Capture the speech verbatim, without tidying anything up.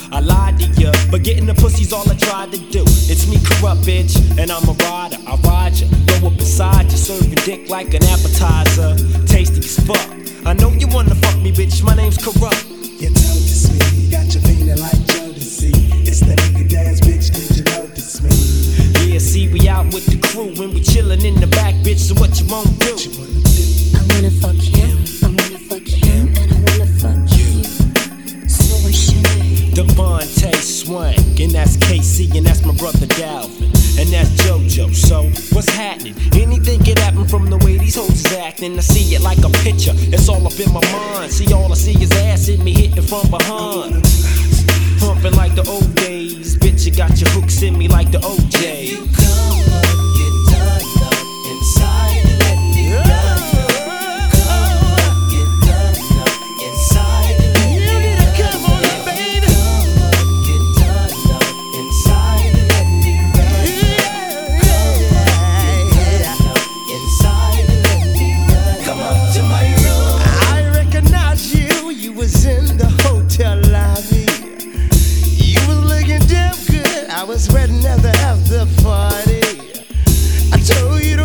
I lied to you, but getting the pussy's all I tried to do. It's me, corrupt bitch, and I'm a rider. I ride you, go up inside you, serving dick like an appetizer. Tasty as fuck. I know you wanna fuck me, bitch. My name's Corrupt. You told us me, got you feeling like Jodeci. It's the nigga dance, bitch. Did you notice me? Yeah, see, we out with the crew and we chillin' in the back, bitch. So what you won't do? What you wanna do? I wanna fuck him, I wanna fuck him, and I wanna fuck you. So what's your name? Devontae Swank, and that's K C, and that's my brother Dalvin, and that's JoJo. So what's happening? Anything can happen from the way these hoes is acting. I see it like a picture, it's all up in my mind. See, all I see is ass in me hitting from behind, pumping like the old days. Bitch, you got your hooks in me like the O J. If you come up, get done up inside and let me run you. Come up, get done up inside and let me run you. Come on up, baby. Come up, get done up inside and let me run you. Come up, get done up inside and let me run you. Come up to my room. I recognize you. You was in the hotel lobby. You was looking damn good. I was ready at the after party. I told you to